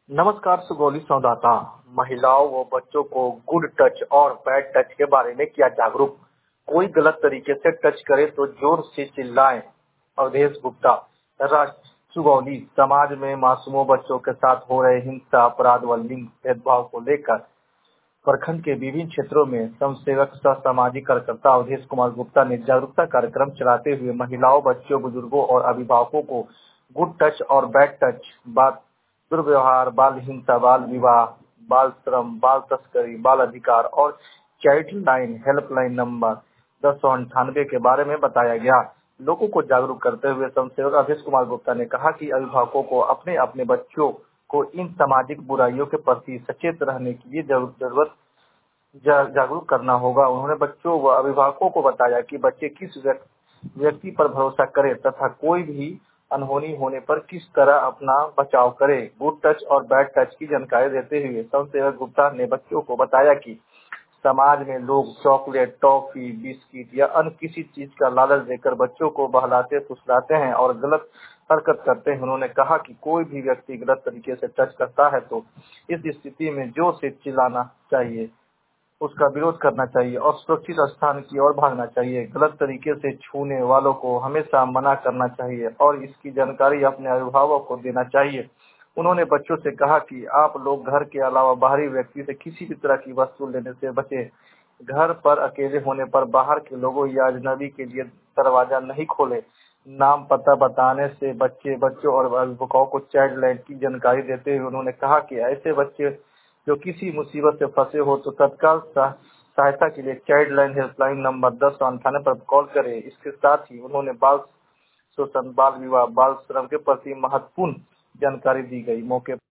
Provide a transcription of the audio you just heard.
नमस्कार सुगौली संवाददाता। महिलाओं व बच्चों को गुड टच और बैड टच के बारे में किया जागरूक। कोई गलत तरीके से टच करे तो जोर से चिल्लाएं। अवधेश गुप्ता, सुगौली। समाज में मासूमों बच्चों के साथ हो रहे हिंसा, अपराध व लिंग भेदभाव को लेकर प्रखंड के विभिन्न क्षेत्रों में स्वयंसेवक सह सामाजिक कार्यकर्ता अवधेश कुमार गुप्ता ने जागरूकता कार्यक्रम चलाते हुए महिलाओं, बच्चों, बुजुर्गों और अभिभावकों को गुड टच और बैड टच, बात दुर्व्यवहार, बाल हिंसा, बाल विवाह, बाल श्रम, बाल तस्करी, बाल अधिकार और चाइल्ड लाइन हेल्पलाइन नंबर 1098 के बारे में बताया गया। लोगों को जागरूक करते हुए स्वयंसेवक अवधेश कुमार गुप्ता ने कहा कि अभिभावकों को अपने अपने बच्चों को इन सामाजिक बुराइयों के प्रति सचेत रहने की ये जरूरत जागरूक करना होगा। उन्होंने बच्चों व अभिभावकों को बताया कि बच्चे किस व्यक्ति पर भरोसा करें तथा कोई भी अनहोनी होने पर किस तरह अपना बचाव करें। गुड टच और बैड टच की जानकारी देते हुए स्वयंसेवक गुप्ता ने बच्चों को बताया कि समाज में लोग चॉकलेट, टॉफी, बिस्किट या अन्य किसी चीज का लालच देकर बच्चों को बहलाते फुसलाते हैं और गलत हरकत करते हैं। उन्होंने कहा कि कोई भी व्यक्ति गलत तरीके से टच करता है तो इस स्थिति में जोर से चिल्लाना चाहिए, उसका विरोध करना चाहिए और सुरक्षित स्थान की ओर भागना चाहिए। गलत तरीके से छूने वालों को हमेशा मना करना चाहिए और इसकी जानकारी अपने अभिभावक को देना चाहिए। उन्होंने बच्चों से कहा कि आप लोग घर के अलावा बाहरी व्यक्ति से किसी भी तरह की वस्तु लेने से बचें। घर पर अकेले होने पर बाहर के लोगों या अजनबी के लिए दरवाजा नहीं खोले। नाम पता बताने से बच्चों और अभिभावकों को चाइल्ड लाइन की जानकारी देते हुए उन्होंने कहा कि ऐसे बच्चे जो किसी मुसीबत से फंसे हो तो तत्काल सहायता के लिए चाइल्ड लाइन हेल्पलाइन नंबर 1098 पर कॉल करें। इसके साथ ही उन्होंने बाल शोषण, बाल विवाह, बाल श्रम के प्रति महत्वपूर्ण जानकारी दी गई। मौके